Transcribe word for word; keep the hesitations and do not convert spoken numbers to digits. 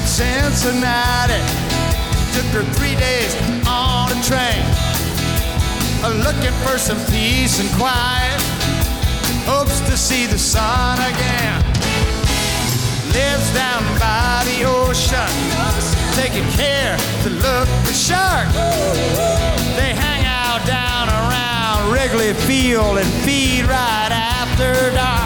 Cincinnati. Took her three days on a train, looking for some peace and quiet. Hopes to see the sun again. Lives down by the ocean, taking care to look for sharks. They hang out down around Wrigley Field and feed right after dark.